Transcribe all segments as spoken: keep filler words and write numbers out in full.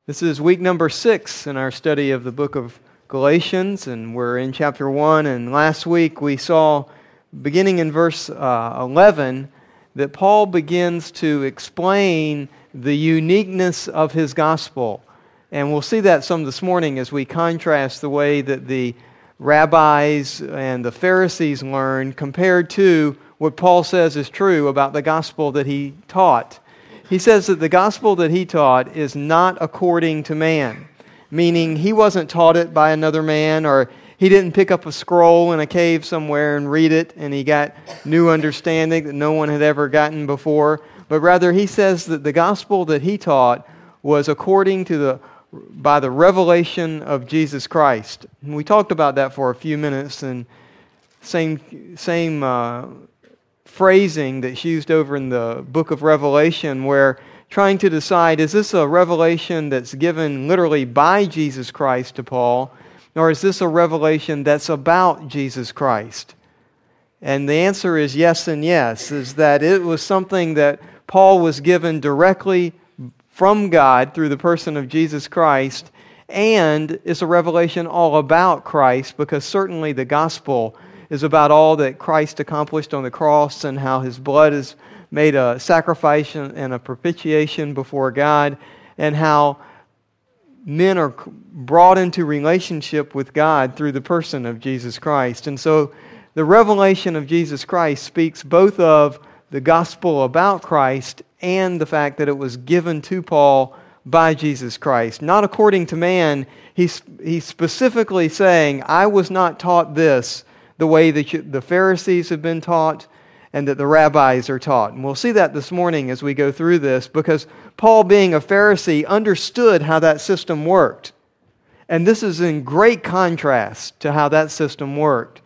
This is week number six in our study of the book of Galatians, and we're in chapter one. And last week we saw, beginning in verse uh, eleven, that Paul begins to explain the uniqueness of his gospel. And we'll see that some this morning as we contrast the way that the rabbis and the Pharisees learned compared to what Paul says is true about the gospel that he taught. He says that the gospel that he taught is not according to man, meaning he wasn't taught it by another man, or he didn't pick up a scroll in a cave somewhere and read it and he got new understanding that no one had ever gotten before. But rather he says that the gospel that he taught was according to the by the revelation of Jesus Christ. And we talked about that for a few minutes, and same same uh, phrasing that's used over in the book of Revelation, where trying to decide, is this a revelation that's given literally by Jesus Christ to Paul, or is this a revelation that's about Jesus Christ? And the answer is yes and yes, is that it was something that Paul was given directly from God through the person of Jesus Christ, and it's a revelation all about Christ, because certainly the gospel is about all that Christ accomplished on the cross and how His blood has made a sacrifice and a propitiation before God, and how men are brought into relationship with God through the person of Jesus Christ. And so the revelation of Jesus Christ speaks both of the gospel about Christ and the fact that it was given to Paul by Jesus Christ. Not according to man. He's, he's specifically saying, I was not taught this the way that you, the Pharisees have been taught and that the rabbis are taught. And we'll see that this morning as we go through this, because Paul, being a Pharisee, understood how that system worked. And this is in great contrast to how that system worked.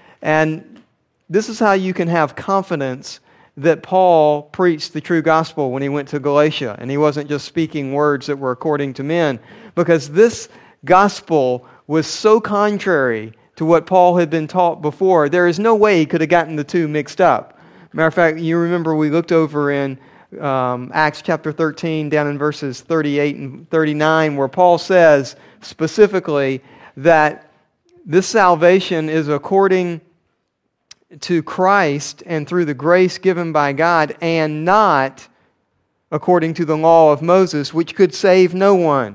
And this is how you can have confidence that Paul preached the true gospel when he went to Galatia, and he wasn't just speaking words that were according to men, because this gospel was so contrary to what Paul had been taught before. There is no way he could have gotten the two mixed up. Matter of fact, you remember we looked over in um, Acts chapter thirteen, down in verses thirty-eight and thirty-nine, where Paul says specifically that this salvation is according to Christ and through the grace given by God, and not according to the law of Moses, which could save no one.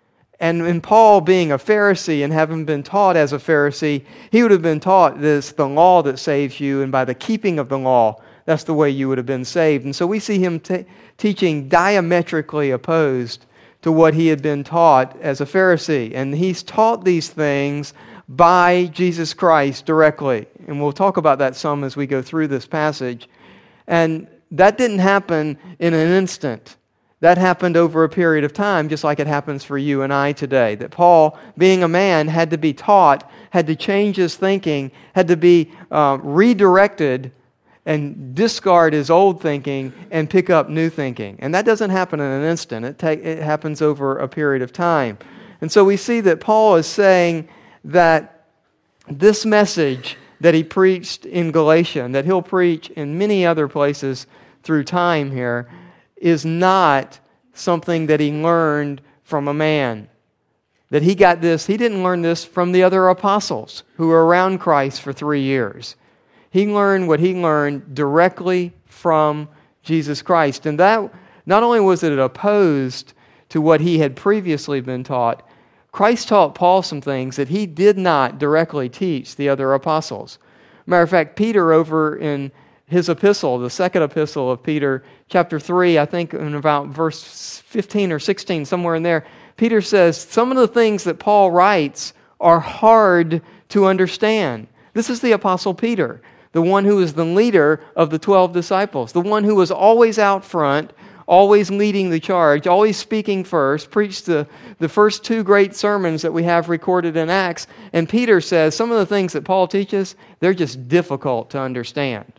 And in Paul being a Pharisee and having been taught as a Pharisee, he would have been taught this, the law that saves you, and by the keeping of the law, that's the way you would have been saved. And so we see him t- teaching diametrically opposed to what he had been taught as a Pharisee. And he's taught these things by Jesus Christ directly. And we'll talk about that some as we go through this passage. And that didn't happen in an instant. That happened over a period of time, just like it happens for you and I today. That Paul, being a man, had to be taught, had to change his thinking, had to be uh, redirected and discard his old thinking and pick up new thinking. And that doesn't happen in an instant. It, ta- it happens over a period of time. And so we see that Paul is saying that this message that he preached in Galatia, and that he'll preach in many other places through time here, is not something that he learned from a man. That he got this, he didn't learn this from the other apostles who were around Christ for three years. He learned what he learned directly from Jesus Christ. And that, not only was it opposed to what he had previously been taught, Christ taught Paul some things that he did not directly teach the other apostles. Matter of fact, Peter over in his epistle, the second epistle of Peter, chapter three, I think in about verse fifteen or sixteen, somewhere in there, Peter says, some of the things that Paul writes are hard to understand. This is the Apostle Peter, the one who is the leader of the twelve disciples, the one who was always out front, always leading the charge, always speaking first, preached the, the first two great sermons that we have recorded in Acts. And Peter says some of the things that Paul teaches, they're just difficult to understand.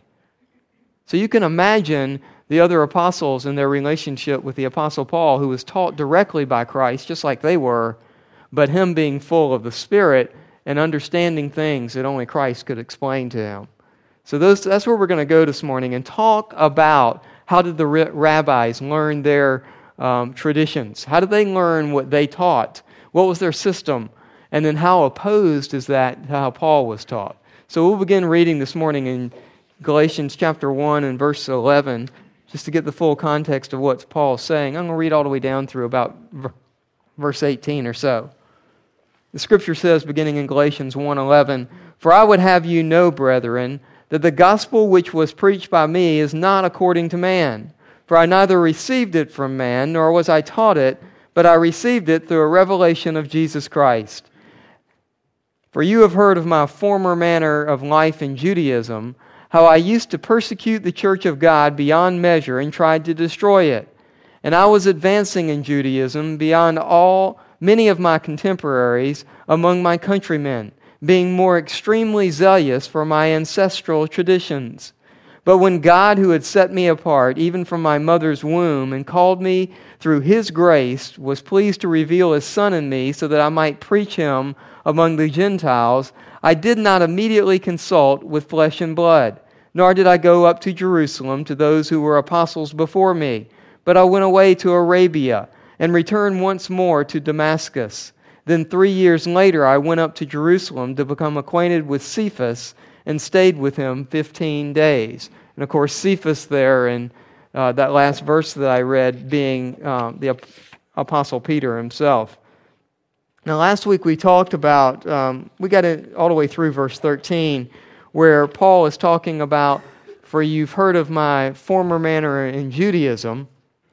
So you can imagine the other apostles and their relationship with the Apostle Paul, who was taught directly by Christ, just like they were, but him being full of the Spirit and understanding things that only Christ could explain to him. So those, that's where we're going to go this morning and talk about how did the rabbis learn their um, traditions? How did they learn what they taught? What was their system? And then how opposed is that to how Paul was taught? So we'll begin reading this morning in Galatians chapter one and verse eleven, just to get the full context of what Paul is saying. I'm going to read all the way down through about verse eighteen or so. The scripture says, beginning in Galatians one eleven, "For I would have you know, brethren, that the gospel which was preached by me is not according to man. For I neither received it from man, nor was I taught it, but I received it through a revelation of Jesus Christ. For you have heard of my former manner of life in Judaism, how I used to persecute the church of God beyond measure and tried to destroy it. And I was advancing in Judaism beyond all many of my contemporaries among my countrymen, being more extremely zealous for my ancestral traditions. But when God, who had set me apart, even from my mother's womb, and called me through His grace, was pleased to reveal His Son in me so that I might preach Him among the Gentiles, I did not immediately consult with flesh and blood, nor did I go up to Jerusalem to those who were apostles before me, but I went away to Arabia and returned once more to Damascus. Then three years later I went up to Jerusalem to become acquainted with Cephas and stayed with him fifteen days. And of course, Cephas there in uh, that last verse that I read being um, the Apostle Peter himself. Now, last week we talked about, um, we got it all the way through verse thirteen, where Paul is talking about, for you've heard of my former manner in Judaism,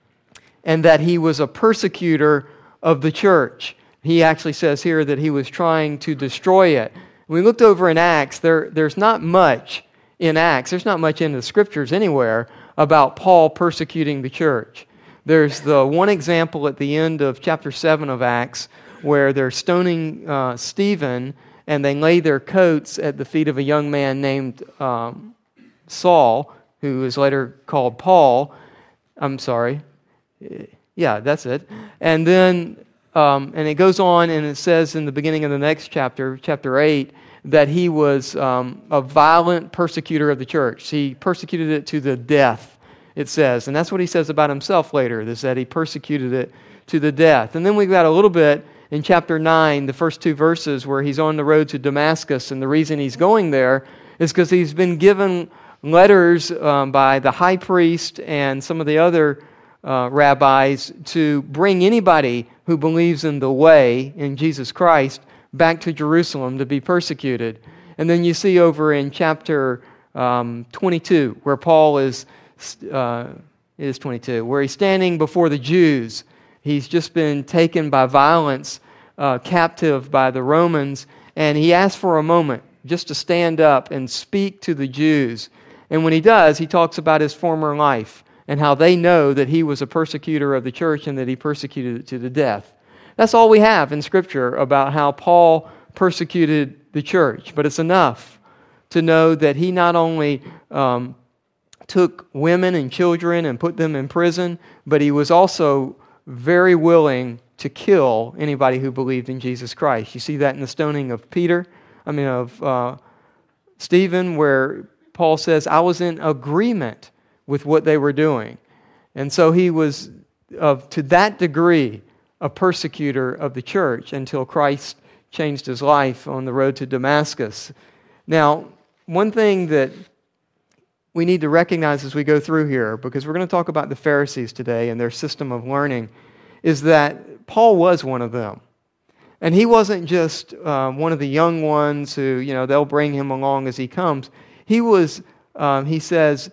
and that he was a persecutor of the church. He actually says here that he was trying to destroy it. We looked over in Acts, there, there's not much in Acts, there's not much in the scriptures anywhere about Paul persecuting the church. There's the one example at the end of chapter seven of Acts, where they're stoning uh, Stephen, and they lay their coats at the feet of a young man named um, Saul, who is later called Paul. I'm sorry. Yeah, that's it. And then, um, and it goes on, and it says in the beginning of the next chapter, chapter eight, that he was um, a violent persecutor of the church. He persecuted it to the death, it says. And that's what he says about himself later, is that he persecuted it to the death. And then we've got a little bit in chapter nine, the first two verses, where he's on the road to Damascus, and the reason he's going there is because he's been given letters um, by the high priest and some of the other uh, rabbis to bring anybody who believes in the way, in Jesus Christ, back to Jerusalem to be persecuted. And then you see over in chapter um, twenty-two, where Paul is, uh, is twenty-two, where he's standing before the Jews. He's just been taken by violence, uh, captive by the Romans, and he asks for a moment just to stand up and speak to the Jews. And when he does, he talks about his former life and how they know that he was a persecutor of the church and that he persecuted it to the death. That's all we have in Scripture about how Paul persecuted the church, but it's enough to know that he not only um, took women and children and put them in prison, but he was also very willing to kill anybody who believed in Jesus Christ. You see that in the stoning of Peter, I mean of uh, Stephen, where Paul says, I was in agreement with what they were doing. And so he was, of to that degree, a persecutor of the church until Christ changed his life on the road to Damascus. Now, one thing that we need to recognize as we go through here, because we're going to talk about the Pharisees today and their system of learning, is that Paul was one of them. And he wasn't just um, one of the young ones who, you know, they'll bring him along as he comes. He was, um, he says,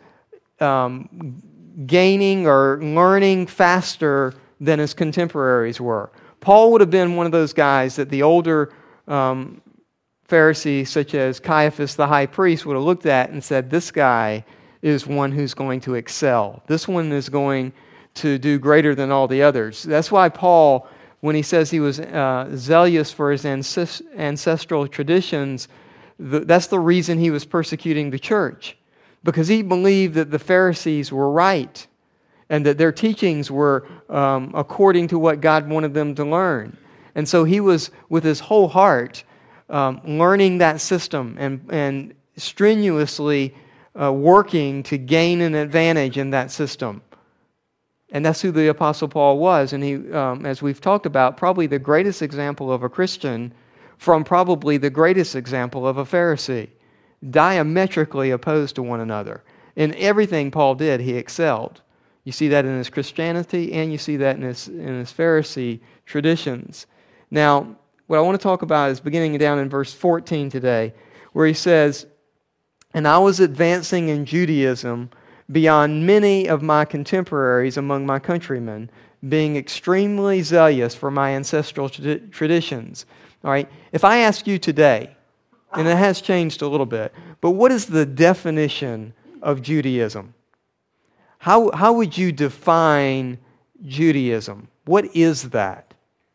um, gaining or learning faster than his contemporaries were. Paul would have been one of those guys that the older um, Pharisees, such as Caiaphas the high priest, would have looked at and said, this guy is one who's going to excel. This one is going to do greater than all the others. That's why Paul, when he says he was uh, zealous for his ancestral traditions, that's the reason he was persecuting the church, because he believed that the Pharisees were right and that their teachings were um, according to what God wanted them to learn. And so he was, with his whole heart, um, learning that system and, and strenuously uh, working to gain an advantage in that system. And that's who the Apostle Paul was. And he, um, as we've talked about, probably the greatest example of a Christian from probably the greatest example of a Pharisee, diametrically opposed to one another. In everything Paul did, he excelled. You see that in his Christianity, and you see that in his, in his Pharisee traditions. Now, what I want to talk about is beginning down in verse fourteen today, where he says, "And I was advancing in Judaism beyond many of my contemporaries among my countrymen, being extremely zealous for my ancestral tra- traditions." All right, if I ask you today, and it has changed a little bit, but what is the definition of Judaism? How, how would you define Judaism? What is that?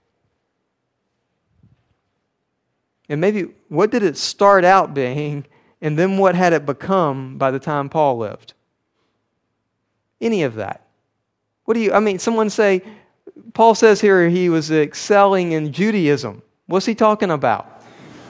And maybe, what did it start out being, and then what had it become by the time Paul lived? Any of that. What do you, I mean, someone say, Paul says here he was excelling in Judaism. What's he talking about?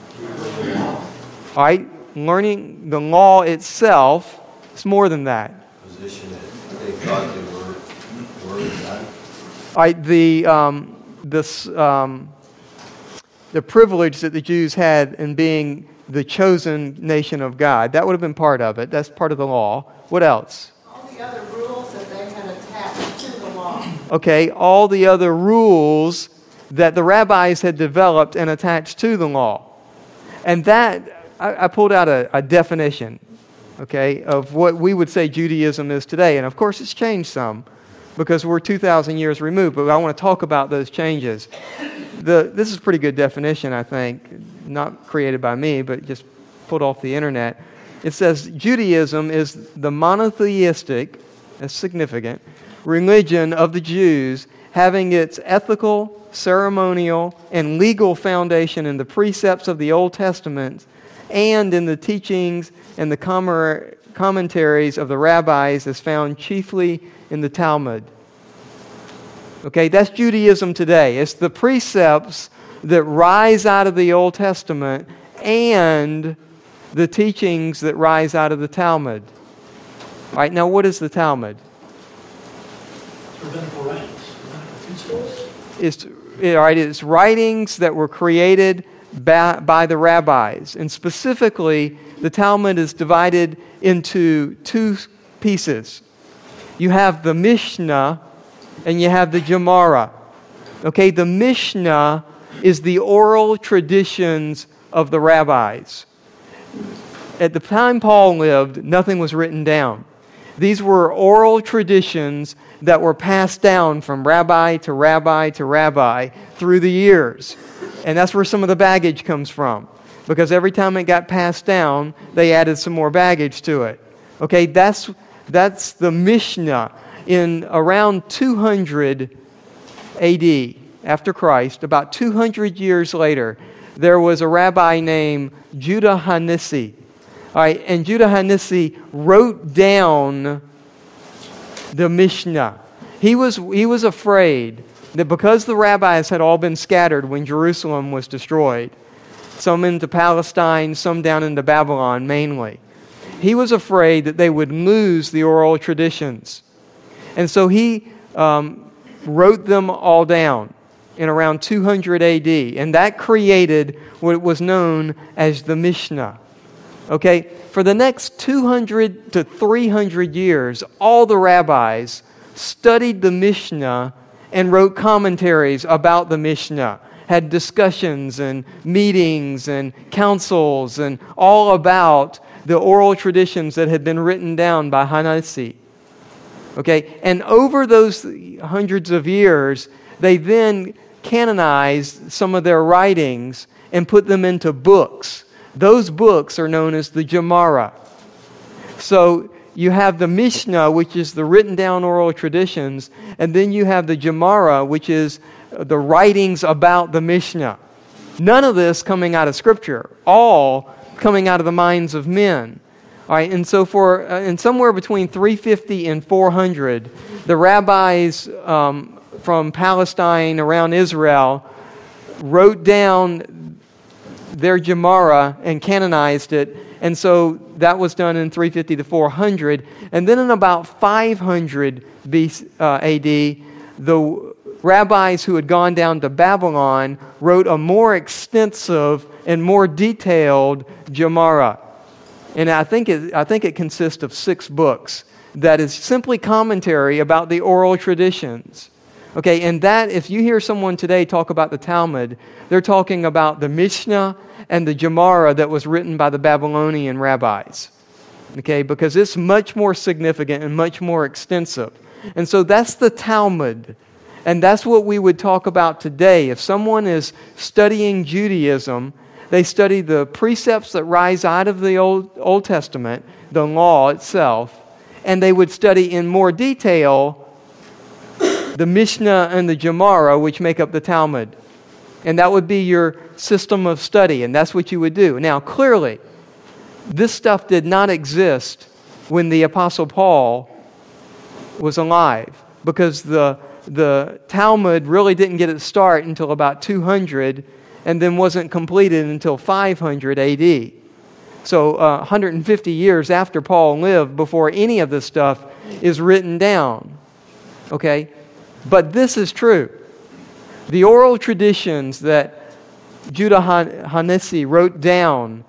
All right, learning the law itself. It's more than that. Position that they thought they were, were God. All right, the um, this um, the privilege that the Jews had in being the chosen nation of God. That would have been part of it. That's part of the law. What else? All the other rules that they had attached to the law. Okay, all the other rules that the rabbis had developed and attached to the law. And that, I, I pulled out a, a definition, okay, of what we would say Judaism is today. And of course it's changed some because we're two thousand years removed, but I want to talk about those changes. The, this is a pretty good definition, I think, not created by me, but just pulled off the internet. It says Judaism is the monotheistic, that's significant, religion of the Jews, having its ethical, ceremonial, and legal foundation in the precepts of the Old Testament and in the teachings and the com- commentaries of the rabbis as found chiefly in the Talmud. Okay, that's Judaism today. It's the precepts that rise out of the Old Testament and the teachings that rise out of the Talmud. All right, now what is the Talmud? Rabbinical writings, rabbinical teachings. It's, all right, it's writings that were created by, by the rabbis. And specifically, the Talmud is divided into two pieces. You have the Mishnah and you have the Gemara. Okay, the Mishnah is the oral traditions of the rabbis. At the time Paul lived, nothing was written down. These were oral traditions that were passed down from rabbi to rabbi to rabbi through the years. And that's where some of the baggage comes from. Because every time it got passed down, they added some more baggage to it. Okay, that's, that's the Mishnah. In around two hundred A D, after Christ, about two hundred years later, there was a rabbi named Judah HaNasi. All right, and Judah HaNasi wrote down the Mishnah. He was, he was afraid that because the rabbis had all been scattered when Jerusalem was destroyed, some into Palestine, some down into Babylon mainly, he was afraid that they would lose the oral traditions. And so he um, wrote them all down in around two hundred A D, and that created what was known as the Mishnah. Okay, for the next two hundred to three hundred years, all the rabbis studied the Mishnah and wrote commentaries about the Mishnah, had discussions and meetings and councils and all about the oral traditions that had been written down by HaNasi. Okay, and over those hundreds of years, they then canonized some of their writings and put them into books. Those books are known as the Gemara. So you have the Mishnah, which is the written down oral traditions, and then you have the Gemara, which is the writings about the Mishnah. None of this coming out of Scripture, all coming out of the minds of men. All right, and so for uh, and somewhere between three fifty and four hundred, the rabbis um, from Palestine around Israel wrote down their Gemara and canonized it, and so that was done in three fifty to four hundred. And then in about five hundred B C, uh, A D, the rabbis who had gone down to Babylon wrote a more extensive and more detailed Gemara. And I think it, I think it consists of six books that is simply commentary about the oral traditions. Okay, and that, if you hear someone today talk about the Talmud, they're talking about the Mishnah and the Gemara that was written by the Babylonian rabbis. Okay, because it's much more significant and much more extensive. And so that's the Talmud. And that's what we would talk about today. If someone is studying Judaism, they study the precepts that rise out of the Old, Old Testament, the law itself, and they would study in more detail the Mishnah and the Gemara, which make up the Talmud. And that would be your system of study, and that's what you would do. Now, clearly, this stuff did not exist when the Apostle Paul was alive, because the, the Talmud really didn't get its start until about two hundred, and then wasn't completed until five hundred A D. So uh, one hundred fifty years after Paul lived before any of this stuff is written down. Okay? But this is true. The oral traditions that Judah Hanesi wrote down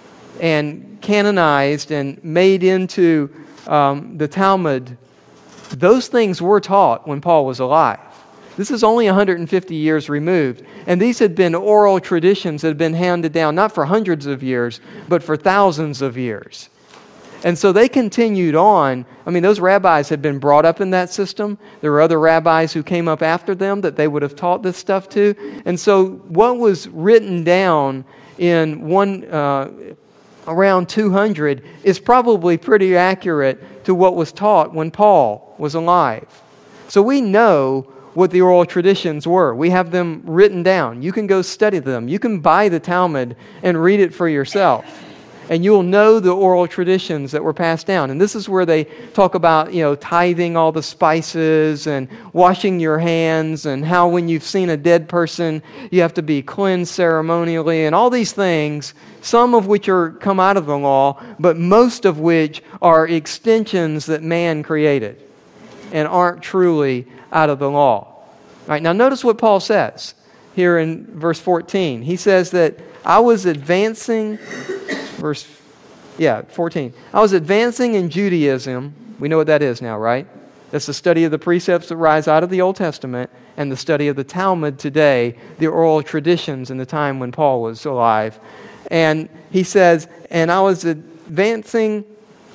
and canonized and made into um, the Talmud, those things were taught when Paul was alive. This is only one hundred fifty years removed. And these had been oral traditions that had been handed down not for hundreds of years, but for thousands of years. And so they continued on. I mean, those rabbis had been brought up in that system. There were other rabbis who came up after them that they would have taught this stuff to. And so what was written down in one uh, around two hundred is probably pretty accurate to what was taught when Paul was alive. So we know what the oral traditions were. We have them written down. You can go study them. You can buy the Talmud and read it for yourself. And you'll know the oral traditions that were passed down. And this is where they talk about, you know, tithing all the spices and washing your hands, and how when you've seen a dead person, you have to be cleansed ceremonially, and all these things, some of which are come out of the law, but most of which are extensions that man created and aren't truly out of the law. All right, now notice what Paul says here in verse fourteen. He says that I was advancing, verse, yeah, fourteen. I was advancing in Judaism. We know what that is now, right? That's the study of the precepts that rise out of the Old Testament and the study of the Talmud today, the oral traditions in the time when Paul was alive. And he says, and I was advancing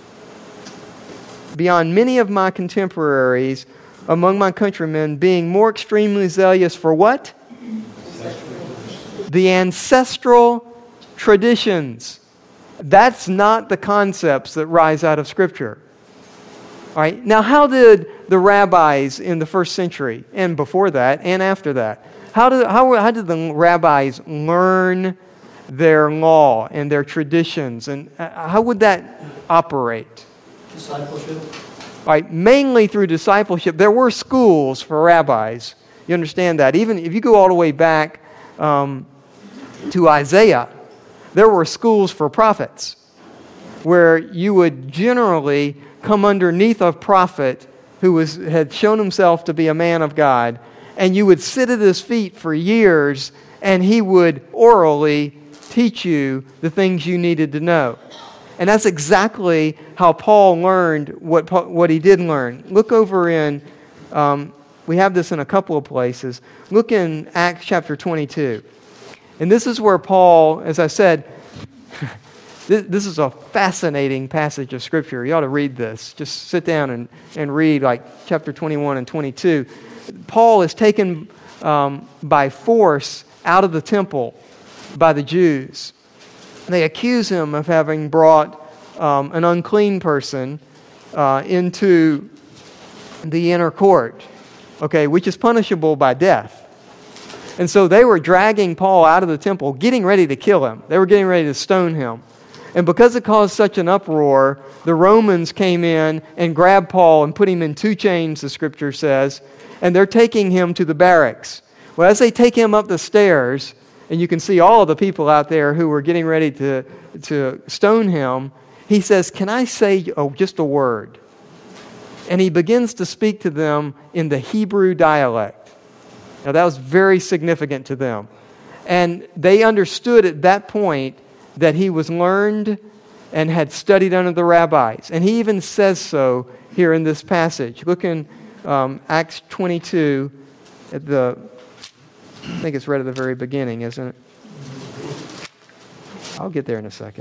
beyond many of my contemporaries among my countrymen, being more extremely zealous for what? The ancestral traditions. That's not the concepts that rise out of Scripture. All right. Now, how did the rabbis in the first century, and before that, and after that, how did, how, how did the rabbis learn their law and their traditions? And how would that operate? Discipleship. All right, mainly through discipleship. There were schools for rabbis. You understand that? Even if you go all the way back um, to Isaiah, there were schools for prophets where you would generally come underneath a prophet who was had shown himself to be a man of God, and you would sit at his feet for years, and he would orally teach you the things you needed to know. And that's exactly how Paul learned what what he did learn. Look over in, um, we have this in a couple of places. Look in Acts chapter twenty-two. And this is where Paul, as I said, this, this is a fascinating passage of Scripture. You ought to read this. Just sit down and, and read like chapter twenty-one and twenty-two. Paul is taken um, by force out of the temple by the Jews. They accuse him of having brought um, an unclean person uh, into the inner court, okay, which is punishable by death. And so they were dragging Paul out of the temple, getting ready to kill him. They were getting ready to stone him. And because it caused such an uproar, the Romans came in and grabbed Paul and put him in two chains, the Scripture says, and they're taking him to the barracks. Well, as they take him up the stairs, and you can see all of the people out there who were getting ready to, to stone him, he says, "Can I say oh, just a word?" And he begins to speak to them in the Hebrew dialect. Now that was very significant to them. And they understood at that point that he was learned and had studied under the rabbis. And he even says so here in this passage. Look in um, Acts twenty-two, at the, I think it's right at the very beginning, isn't it? I'll get there in a second.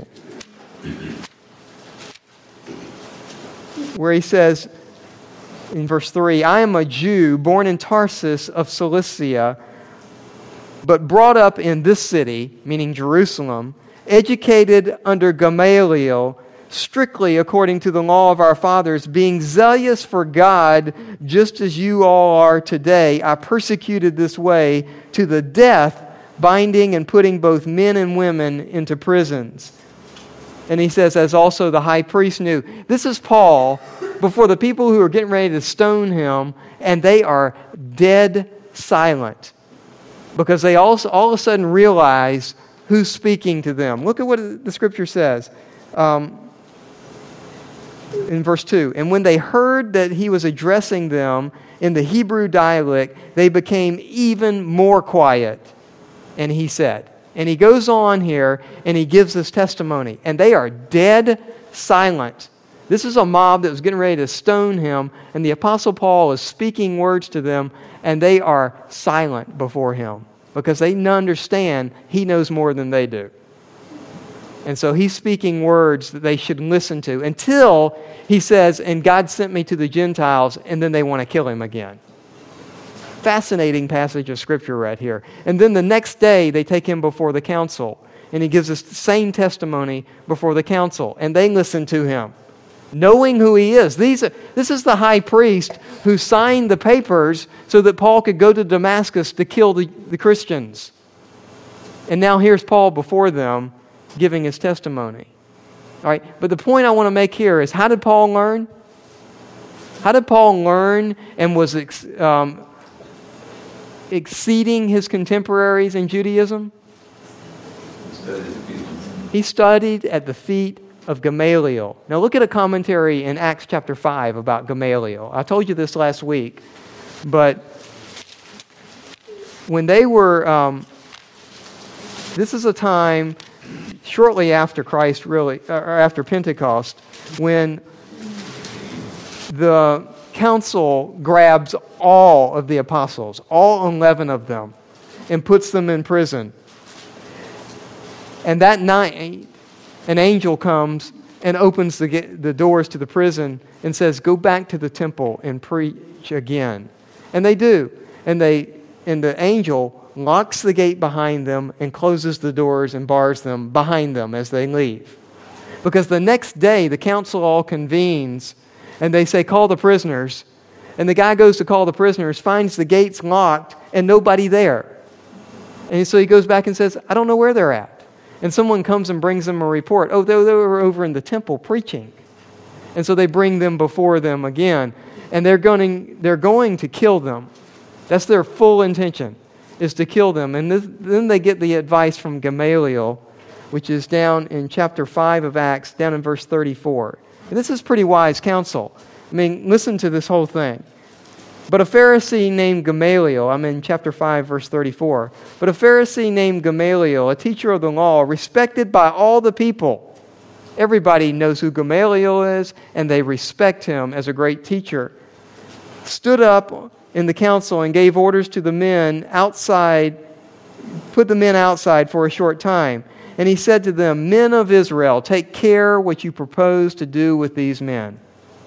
Where he says in verse three, I am a Jew born in Tarsus of Cilicia, but brought up in this city, meaning Jerusalem, educated under Gamaliel, strictly according to the law of our fathers, being zealous for God, just as you all are today. I persecuted this way to the death, binding and putting both men and women into prisons. And he says, as also the high priest knew. This is Paul before the people who are getting ready to stone him, and they are dead silent because they also all of a sudden realize who's speaking to them. Look at what the scripture says um, in verse two. And when they heard that he was addressing them in the Hebrew dialect, they became even more quiet. And he said, and he goes on here and he gives this testimony. And they are dead silent. This is a mob that was getting ready to stone him. And the Apostle Paul is speaking words to them. And they are silent before him. Because they understand he knows more than they do. And so he's speaking words that they should listen to. Until he says, and God sent me to the Gentiles. And then they want to kill him again. Fascinating passage of Scripture right here. And then the next day, they take him before the council. And he gives us the same testimony before the council. And they listen to him, knowing who he is. These are, this is the high priest who signed the papers so that Paul could go to Damascus to kill the, the Christians. And now here's Paul before them giving his testimony. All right, but the point I want to make here is, how did Paul learn? How did Paul learn and was ex, um, exceeding his contemporaries in Judaism? He studied at the feet of Gamaliel. Now look at a commentary in Acts chapter five about Gamaliel. I told you this last week, but when they were, um, this is a time shortly after Christ, really, or after Pentecost, when the council grabs all of the apostles, all eleven of them, and puts them in prison. And that night, an angel comes and opens the, the doors to the prison and says, go back to the temple and preach again. And they do. And they and the angel locks the gate behind them and closes the doors and bars them behind them as they leave. Because the next day, the council all convenes and they say, call the prisoners. And the guy goes to call the prisoners, finds the gates locked and nobody there. And so he goes back and says, I don't know where they're at. And someone comes and brings them a report. Oh, they, they were over in the temple preaching. And so they bring them before them again. And they're going, they're going to kill them. That's their full intention, is to kill them. And this, then they get the advice from Gamaliel, which is down in chapter five of Acts, down in verse thirty-four. And this is pretty wise counsel. I mean, listen to this whole thing. But a Pharisee named Gamaliel, I'm in chapter five, verse thirty-four. But a Pharisee named Gamaliel, a teacher of the law, respected by all the people. Everybody knows who Gamaliel is, and they respect him as a great teacher. Stood up in the council and gave orders to the men outside, put the men outside for a short time. And he said to them, men of Israel, take care what you propose to do with these men.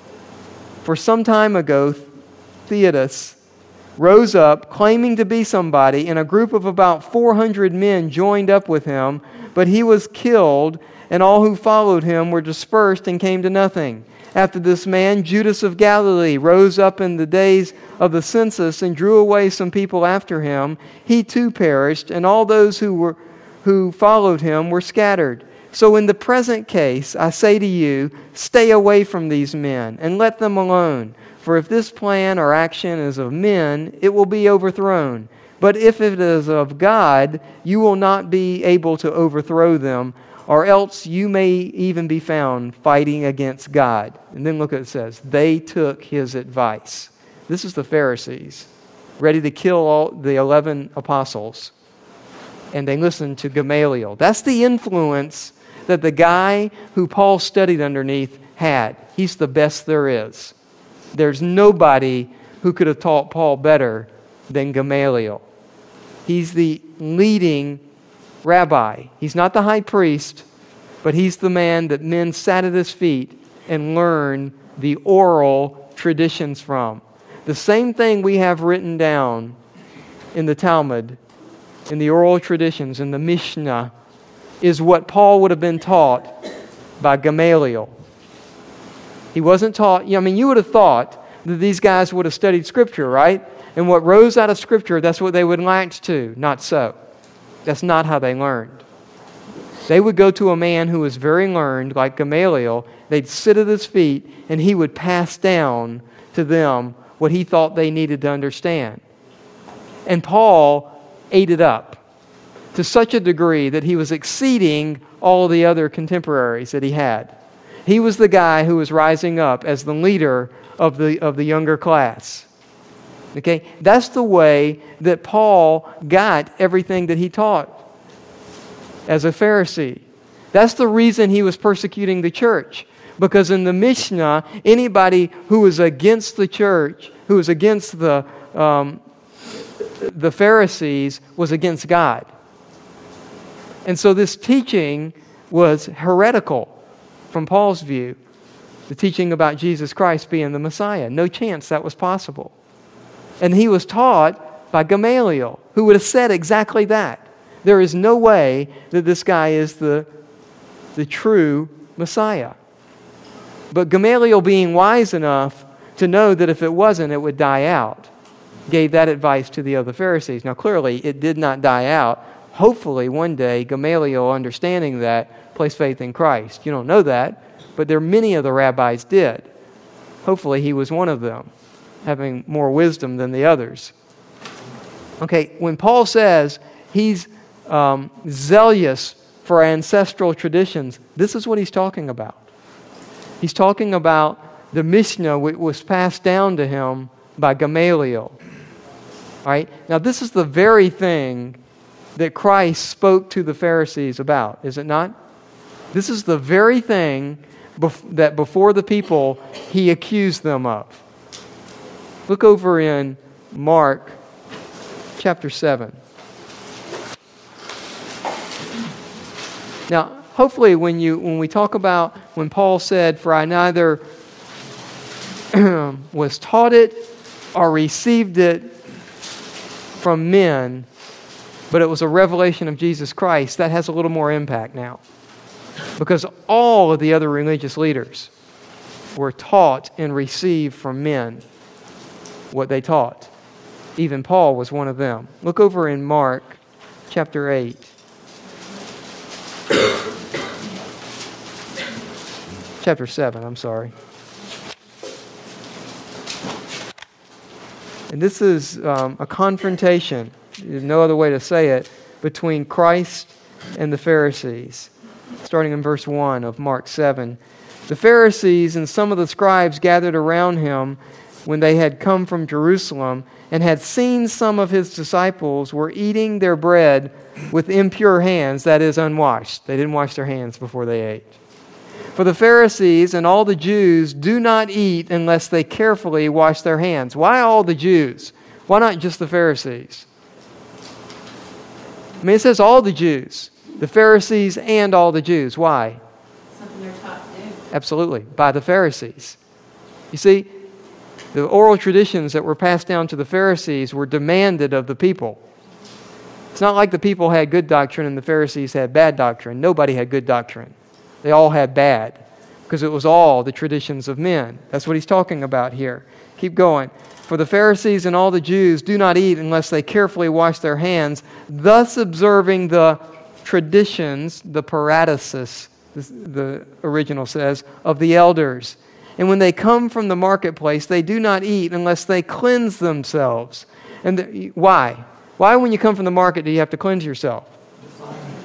For some time ago, Theudas rose up, claiming to be somebody, and a group of about four hundred men joined up with him, but he was killed, and all who followed him were dispersed and came to nothing. After this man, Judas of Galilee, rose up in the days of the census and drew away some people after him. He too perished, and all those who were who followed him were scattered. So in the present case, I say to you, stay away from these men and let them alone. For if this plan or action is of men, it will be overthrown. But if it is of God, you will not be able to overthrow them. or else you may even be found fighting against God. And then look what it says. They took his advice. This is the Pharisees, ready to kill all the eleven apostles. And they listened to Gamaliel. That's the influence that the guy who Paul studied underneath had. He's the best there is. There's nobody who could have taught Paul better than Gamaliel. He's the leading rabbi. He's not the high priest, but he's the man that men sat at his feet and learned the oral traditions from. The same thing we have written down in the Talmud, in the oral traditions, in the Mishnah, is what Paul would have been taught by Gamaliel. He wasn't taught, I mean, you would have thought that these guys would have studied Scripture, right? And what rose out of Scripture, that's what they would latch to. Not so. That's not how they learned. They would go to a man who was very learned, like Gamaliel. They'd sit at his feet, and he would pass down to them what he thought they needed to understand. And Paul ate it up to such a degree that he was exceeding all the other contemporaries that he had. He was the guy who was rising up as the leader of the, of the younger class. Okay, that's the way that Paul got everything that he taught as a Pharisee. That's the reason he was persecuting the church. Because in the Mishnah, anybody who was against the church, who was against the, um, the Pharisees, was against God. And so this teaching was heretical from Paul's view. The teaching about Jesus Christ being the Messiah. No chance that was possible. And he was taught by Gamaliel, who would have said exactly that. There is no way that this guy is the, the true Messiah. But Gamaliel, being wise enough to know that if it wasn't, it would die out, gave that advice to the other Pharisees. Now, clearly, it did not die out. Hopefully, one day, Gamaliel, understanding that, placed faith in Christ. You don't know that, but there are many of the rabbis did. Hopefully, he was one of them, having more wisdom than the others. Okay, when Paul says he's um, zealous for ancestral traditions, this is what he's talking about. He's talking about the Mishnah which was passed down to him by Gamaliel. All right? Now, this is the very thing that Christ spoke to the Pharisees about, is it not? This is the very thing bef- that before the people he accused them of. Look over in Mark chapter seven. Now, hopefully when you when we talk about when Paul said, "For I neither was taught it or received it from men, but it was a revelation of Jesus Christ," that has a little more impact now. Because all of the other religious leaders were taught and received from men what they taught. Even Paul was one of them. Look over in Mark chapter eight. Chapter seven, I'm sorry. And this is um, a confrontation, there's no other way to say it, between Christ and the Pharisees. Starting in verse one of Mark seven. The Pharisees and some of the scribes gathered around him when they had come from Jerusalem and had seen some of his disciples were eating their bread with impure hands, that is, unwashed. They didn't wash their hands before they ate. For the Pharisees and all the Jews do not eat unless they carefully wash their hands. Why all the Jews? Why not just the Pharisees? I mean, it says all the Jews. The Pharisees and all the Jews. Why? Something they're taught to do. Absolutely. By the Pharisees. You see, the oral traditions that were passed down to the Pharisees were demanded of the people. It's not like the people had good doctrine and the Pharisees had bad doctrine. Nobody had good doctrine. They all had bad, because it was all the traditions of men. That's what he's talking about here. Keep going. For the Pharisees and all the Jews do not eat unless they carefully wash their hands, thus observing the traditions, the paradises, the original says, of the elders. And when they come from the marketplace, they do not eat unless they cleanse themselves. And the, why? Why when you come from the market do you have to cleanse yourself?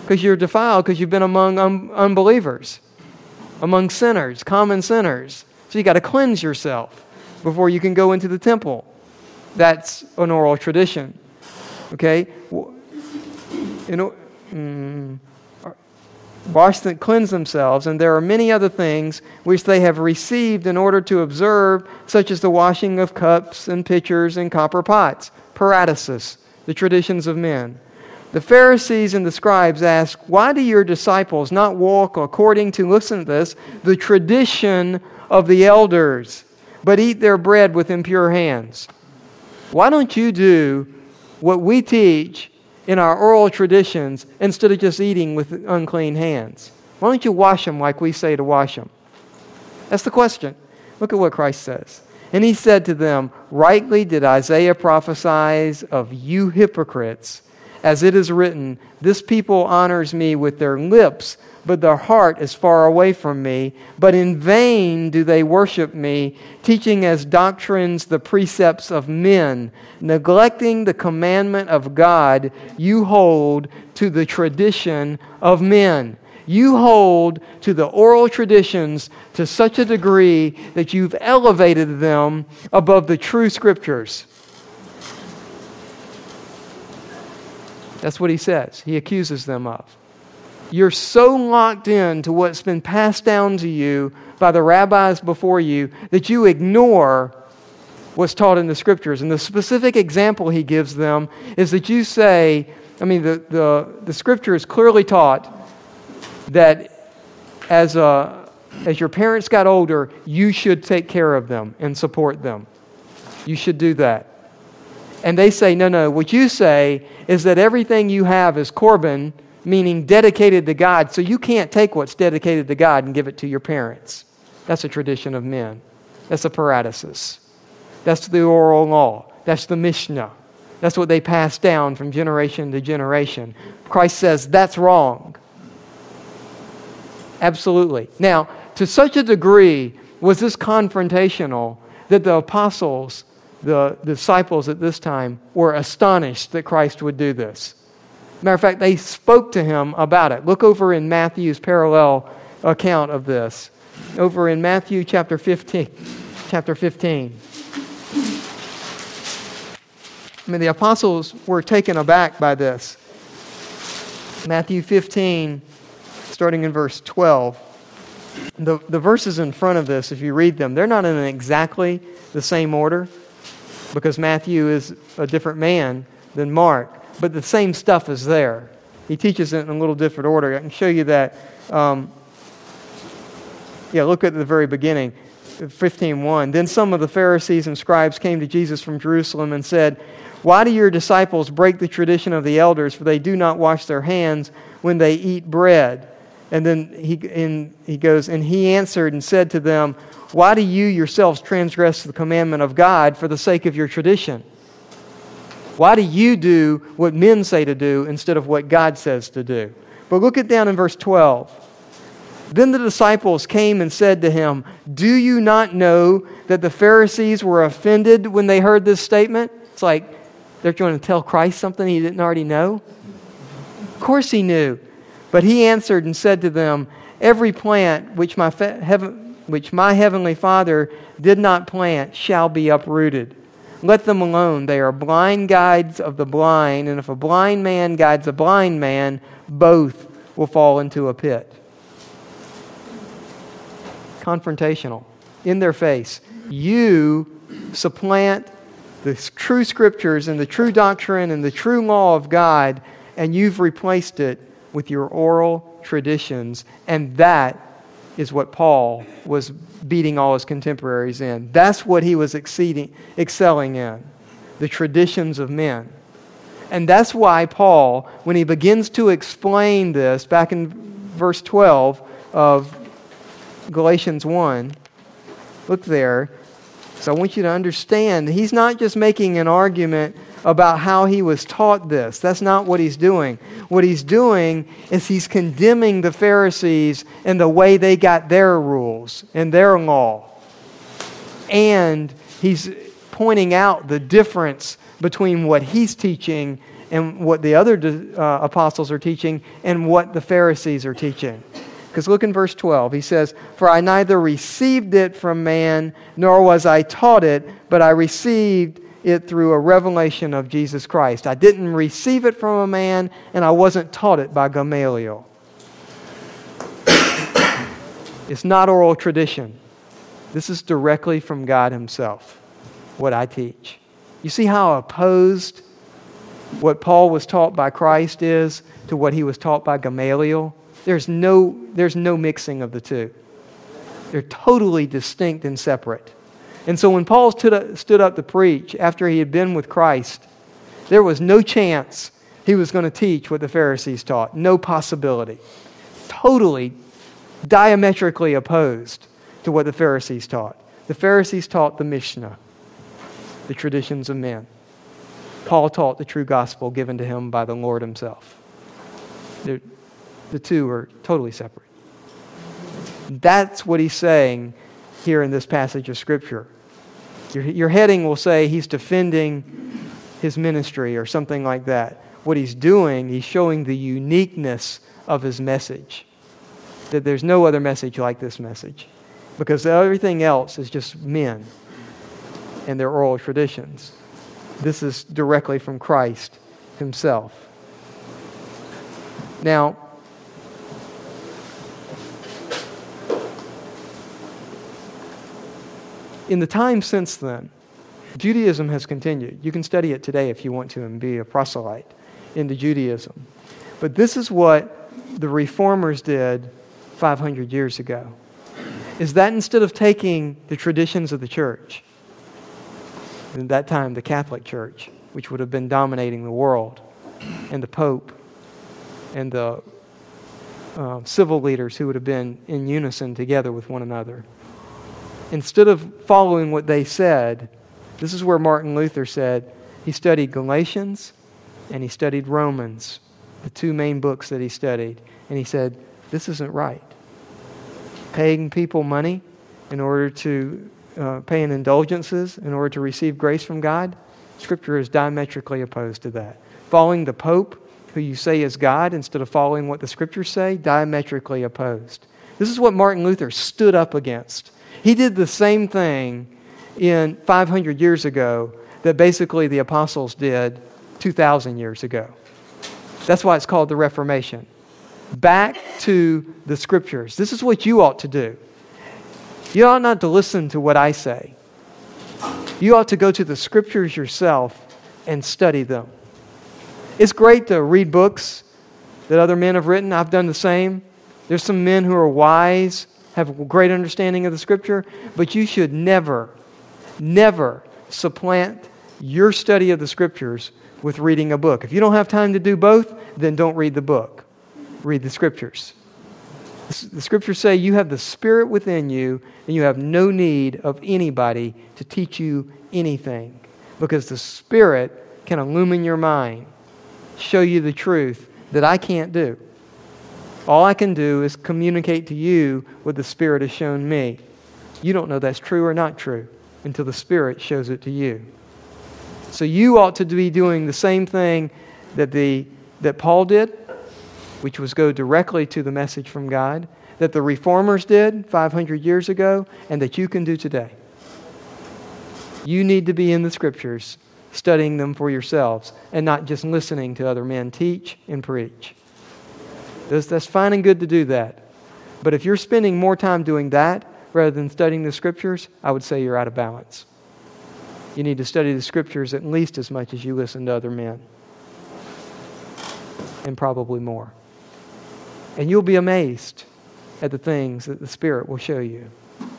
Because you're defiled because you've been among un- unbelievers, among sinners, common sinners. So you got to cleanse yourself before you can go into the temple. That's an oral tradition. Okay? You know, mm, wash them, cleanse themselves, and there are many other things which they have received in order to observe, such as the washing of cups and pitchers and copper pots. Paradisus, the traditions of men. The Pharisees and the scribes ask, why do your disciples not walk according to, listen to this, the tradition of the elders, but eat their bread with impure hands? Why don't you do what we teach in our oral traditions instead of just eating with unclean hands? Why don't you wash them like we say to wash them? That's the question. Look at what Christ says. And he said to them, rightly did Isaiah prophesy of you hypocrites, as it is written, this people honors me with their lips, but their heart is far away from me. But in vain do they worship me, teaching as doctrines the precepts of men. Neglecting the commandment of God, you hold to the tradition of men. You hold to the oral traditions to such a degree that you've elevated them above the true Scriptures. That's what he says. He accuses them of. You're so locked in to what's been passed down to you by the rabbis before you that you ignore what's taught in the Scriptures. And the specific example he gives them is that you say, I mean, the, the, the Scripture is clearly taught that as, a, as your parents got older, you should take care of them and support them. You should do that. And they say, no, no, what you say is that everything you have is korban, meaning dedicated to God, so you can't take what's dedicated to God and give it to your parents. That's a tradition of men. That's a paradisus. That's the oral law. That's the Mishnah. That's what they pass down from generation to generation. Christ says that's wrong. Absolutely. Now, to such a degree was this confrontational that the apostles, the disciples at this time, were astonished that Christ would do this. Matter of fact, they spoke to him about it. Look over in Matthew's parallel account of this. Over in Matthew chapter fifteen. Chapter fifteen. I mean, the apostles were taken aback by this. Matthew fifteen, starting in verse twelve. The, the verses in front of this, if you read them, they're not in exactly the same order because Matthew is a different man than Mark. But the same stuff is there. He teaches it in a little different order. I can show you that. Um, yeah, look at the very beginning, fifteen one. Then some of the Pharisees and scribes came to Jesus from Jerusalem and said, why do your disciples break the tradition of the elders, for they do not wash their hands when they eat bread? And then he, in, he goes, and he answered and said to them, why do you yourselves transgress the commandment of God for the sake of your tradition? Why do you do what men say to do instead of what God says to do? But look at down in verse twelve. Then the disciples came and said to him, do you not know that the Pharisees were offended when they heard this statement? It's like they're trying to tell Christ something he didn't already know. Of course he knew. But he answered and said to them, every plant which my, fa- heaven, which my heavenly Father did not plant shall be uprooted. Let them alone. They are blind guides of the blind, and if a blind man guides a blind man, both will fall into a pit. Confrontational. In their face. You supplant the true Scriptures and the true doctrine and the true law of God, and you've replaced it with your oral traditions, and that is what Paul was beating all his contemporaries in. That's what he was exceeding, excelling in, the traditions of men. And that's why Paul, when he begins to explain this, back in verse twelve of Galatians one, look there. So I want you to understand, he's not just making an argument about how he was taught this. That's not what he's doing. What he's doing is he's condemning the Pharisees and the way they got their rules and their law. And he's pointing out the difference between what he's teaching and what the other uh, apostles are teaching and what the Pharisees are teaching. Because look in verse twelve. He says, "For I neither received it from man, nor was I taught it, but I received it through a revelation of Jesus Christ." I didn't receive it from a man, and I wasn't taught it by Gamaliel. It's not oral tradition. This is directly from God Himself, what I teach. You see how opposed what Paul was taught by Christ is to what he was taught by Gamaliel? There's no, there's no mixing of the two. They're totally distinct and separate. And so when Paul stood up, stood up to preach after he had been with Christ, there was no chance he was going to teach what the Pharisees taught. No possibility. Totally, diametrically opposed to what the Pharisees taught. The Pharisees taught the Mishnah, the traditions of men. Paul taught the true gospel given to him by the Lord Himself. They're, the two are totally separate. That's what he's saying here in this passage of Scripture. Your, your heading will say he's defending his ministry or something like that. What he's doing, he's showing the uniqueness of his message. That there's no other message like this message. Because everything else is just men and their oral traditions. This is directly from Christ Himself. Now, in the time since then, Judaism has continued. You can study it today if you want to and be a proselyte into Judaism. But this is what the Reformers did five hundred years ago. Is that instead of taking the traditions of the church, at that time the Catholic Church, which would have been dominating the world, and the Pope, and the uh, civil leaders who would have been in unison together with one another, instead of following what they said, this is where Martin Luther said he studied Galatians and he studied Romans, the two main books that he studied, and he said, this isn't right. Paying people money in order to uh, pay in indulgences in order to receive grace from God, Scripture is diametrically opposed to that. Following the Pope, who you say is God, instead of following what the Scriptures say, diametrically opposed. This is what Martin Luther stood up against. He did the same thing in five hundred years ago that basically the apostles did two thousand years ago. That's why it's called the Reformation. Back to the Scriptures. This is what you ought to do. You ought not to listen to what I say. You ought to go to the Scriptures yourself and study them. It's great to read books that other men have written. I've done the same. There's some men who are wise, have a great understanding of the Scripture, but you should never, never supplant your study of the Scriptures with reading a book. If you don't have time to do both, then don't read the book. Read the Scriptures. The Scriptures say you have the Spirit within you and you have no need of anybody to teach you anything, because the Spirit can illumine your mind, show you the truth that I can't do. All I can do is communicate to you what the Spirit has shown me. You don't know that's true or not true until the Spirit shows it to you. So you ought to be doing the same thing that the that Paul did, which was go directly to the message from God, that the Reformers did five hundred years ago, and that you can do today. You need to be in the Scriptures, studying them for yourselves, and not just listening to other men teach and preach. That's, that's fine and good to do that. But if you're spending more time doing that rather than studying the Scriptures, I would say you're out of balance. You need to study the Scriptures at least as much as you listen to other men. And probably more. And you'll be amazed at the things that the Spirit will show you.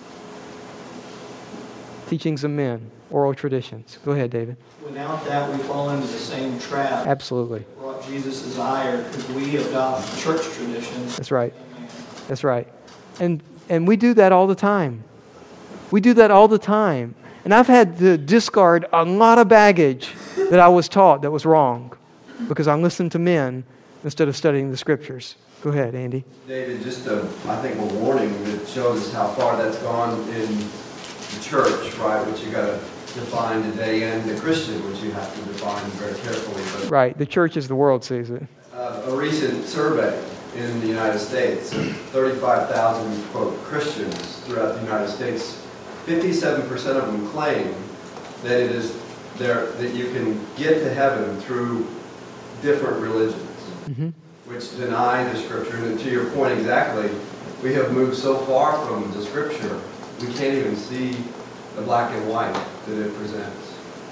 Teachings of men, oral traditions. Go ahead, David. Without that, we fall into the same trap. Absolutely. Brought Jesus' ire because we adopt church traditions. That's right. That's right. And and we do that all the time. We do that all the time. And I've had to discard a lot of baggage that I was taught that was wrong because I listened to men instead of studying the Scriptures. Go ahead, Andy. David, just a, I think a warning that shows us how far that's gone in the church, right? Which you got to defined today, and the Christian, which you have to define very carefully. But, Right. The church as the world sees it. uh, a recent survey in the United States of thirty-five thousand, quote, Christians throughout the United States, fifty-seven percent of them claim that it is there that you can get to heaven through different religions, Mm-hmm. which deny the Scripture. And to your point exactly, we have moved so far from the Scripture, we can't even see the black and white that it presents.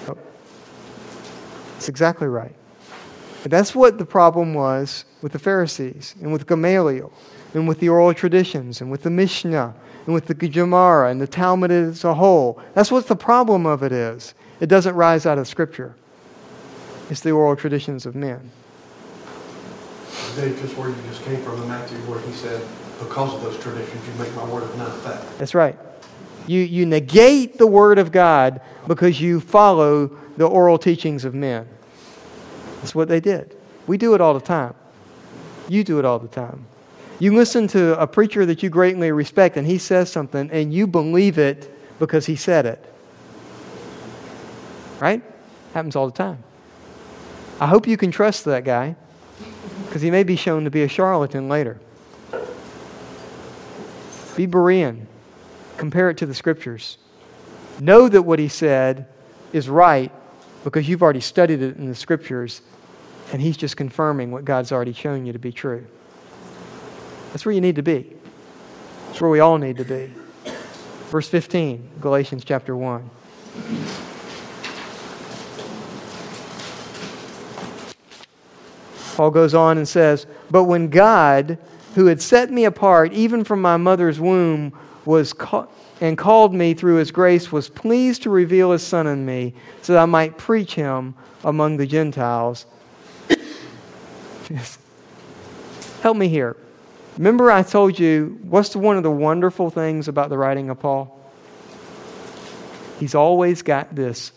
That's exactly right. And that's what the problem was with the Pharisees and with Gamaliel and with the oral traditions and with the Mishnah and with the Gemara and the Talmud as a whole. That's what the problem of it is. It doesn't rise out of Scripture. It's the oral traditions of men. Dave, just where you just came from in Matthew, where he said, because of those traditions, you make my word of none effect. That's right. You, you negate the Word of God because you follow the oral teachings of men. That's what they did. We do it all the time. You do it all the time. You listen to a preacher that you greatly respect and he says something and you believe it because he said it. Right? Happens all the time. I hope you can trust that guy because he may be shown to be a charlatan later. Be Berean. Compare it to the Scriptures. Know that what he said is right because you've already studied it in the Scriptures and he's just confirming what God's already shown you to be true. That's where you need to be. That's where we all need to be. Verse fifteen, Galatians chapter one. Paul goes on and says, "But when God, who had set me apart even from my mother's womb, was ca- and called me through His grace, was pleased to reveal His Son in me, so that I might preach Him among the Gentiles." Help me here. Remember I told you, what's the, one of the wonderful things about the writing of Paul? He's always got this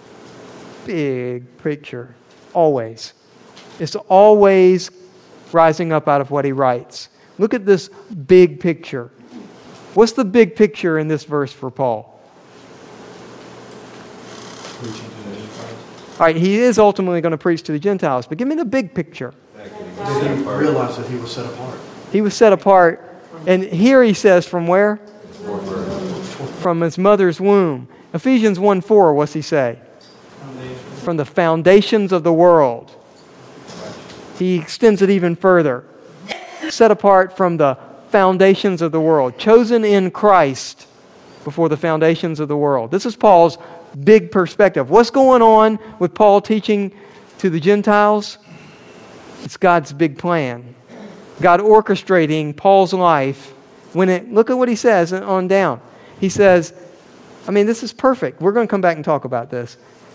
big picture. Always. It's always rising up out of what he writes. Look at this big picture. What's the big picture in this verse for Paul? All right, he is ultimately going to preach to the Gentiles, but give me the big picture. Did he realize that he was set apart? He was set apart, and here he says from where? From his mother's womb. Ephesians one four, what's he say? From the foundations of the world. He extends it even further. Set apart from the foundations of the world. Chosen in Christ before the foundations of the world. This is Paul's big perspective. What's going on with Paul teaching to the Gentiles? It's God's big plan. God orchestrating Paul's life. When it, look at what he says on down. He says, I mean, this is perfect. We're going to come back and talk about this.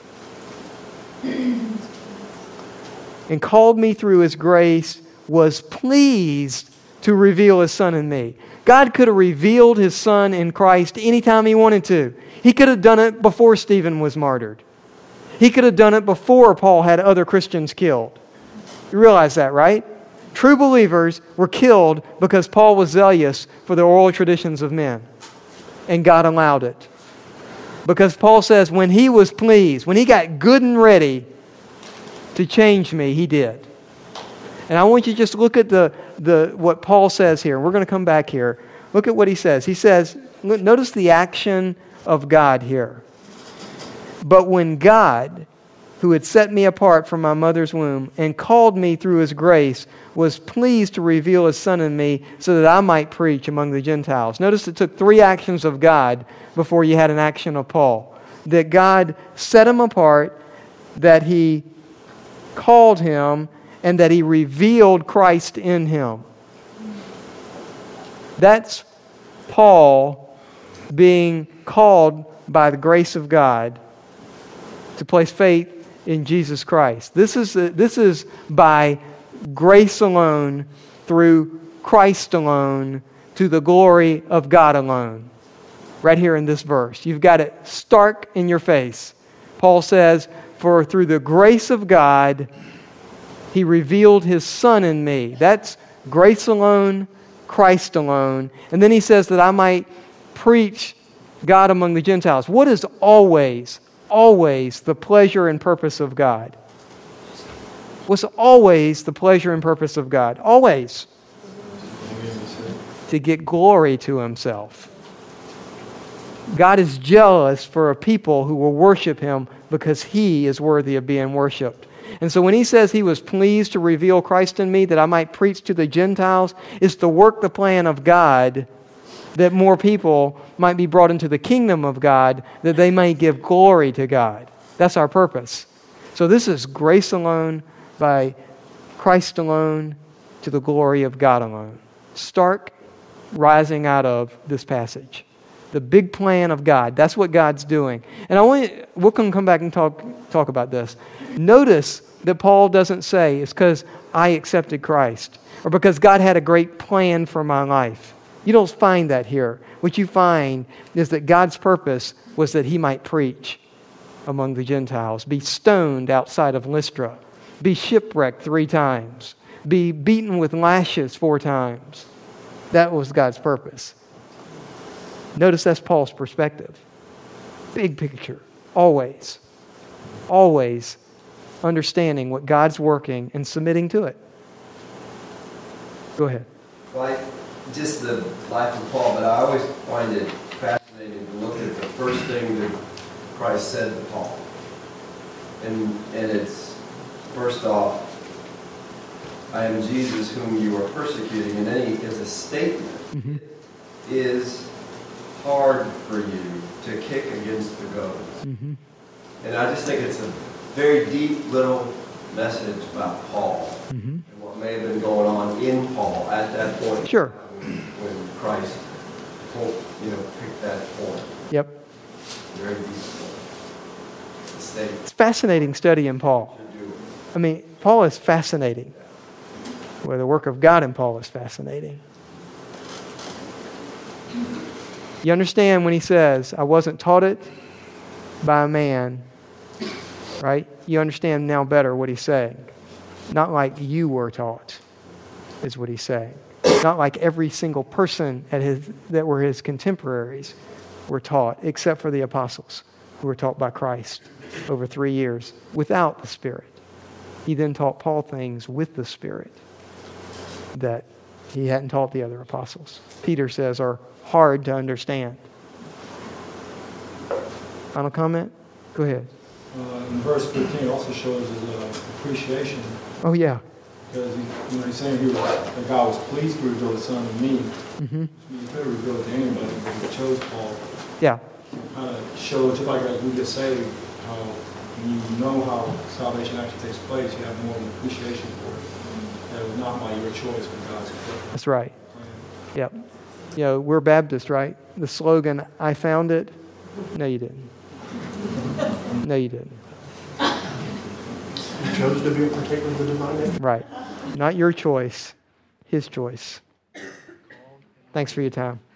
And called me through His grace, was pleased to reveal His Son in me. God could have revealed His Son in Christ anytime He wanted to. He could have done it before Stephen was martyred. He could have done it before Paul had other Christians killed. You realize that, right? True believers were killed because Paul was zealous for the oral traditions of men. And God allowed it. Because Paul says when he was pleased, when he got good and ready to change me, he did. And I want you to just look at the, the what Paul says here. We're going to come back here. Look at what he says. He says, look, notice the action of God here. But when God, who had set me apart from my mother's womb and called me through His grace, was pleased to reveal His Son in me so that I might preach among the Gentiles. Notice it took three actions of God before you had an action of Paul. That God set him apart, that He called him, and that He revealed Christ in him. That's Paul being called by the grace of God to place faith in Jesus Christ. This is, this is by grace alone, through Christ alone, to the glory of God alone. Right here in this verse. You've got it stark in your face. Paul says, "For through the grace of God, He revealed His Son in me." That's grace alone, Christ alone. And then he says that I might preach God among the Gentiles. What is always, always the pleasure and purpose of God. Was always the pleasure and purpose of God. Always. To get glory to Himself. God is jealous for a people who will worship Him because He is worthy of being worshiped. And so when He says He was pleased to reveal Christ in me that I might preach to the Gentiles, it's to work the plan of God that more people might be brought into the kingdom of God, that they may give glory to God. That's our purpose. So this is grace alone, by Christ alone, to the glory of God alone. Stark rising out of this passage. The big plan of God. That's what God's doing. And I want you, we'll come come back and talk talk about this. Notice that Paul doesn't say it's because I accepted Christ or because God had a great plan for my life. You don't find that here. What you find is that God's purpose was that He might preach among the Gentiles, be stoned outside of Lystra, be shipwrecked three times, be beaten with lashes four times. That was God's purpose. Notice that's Paul's perspective. Big picture. Always. Always understanding what God's working and submitting to it. Go ahead. Like just the life of Paul, but I always find it fascinating to look at the first thing that Christ said to Paul. And and it's, first off, I am Jesus whom you are persecuting. And then he, it's a statement. Mm-hmm. It is hard for you to kick against the goads. Mm-hmm. And I just think it's a very deep little message about Paul mm-hmm. and what may have been going on in Paul at that point. Sure. When, when Christ, you know, picked that point. Yep. Very deep point. It's fascinating study in Paul. I mean, Paul is fascinating. Well, the work of God in Paul is fascinating. You understand when he says, I wasn't taught it by a man, right? You understand now better what he's saying. Not like you were taught, is what he's saying. Not like every single person at his, that were his contemporaries were taught, except for the apostles who were taught by Christ over three years without the Spirit. He then taught Paul things with the Spirit that he hadn't taught the other apostles. Peter says are hard to understand. Final comment? Go ahead. Uh, in verse fifteen, it also shows his uh, appreciation. Oh, yeah. Because he, you know, he's saying here that God was pleased to reveal His Son to me. Mm-hmm. He could have revealed it to anybody, but He chose Paul. Yeah. Kind of shows, just like as we get saved, how when you know how salvation actually takes place, you have more of an appreciation for it. That it was not by your choice, but God's plan. That's right. Yep. You know, we're Baptist, right? The slogan, I found it. No, you didn't. No, you didn't. You chose to be a partaker of the divine nature. Right. Not your choice, His choice. Thanks for your time.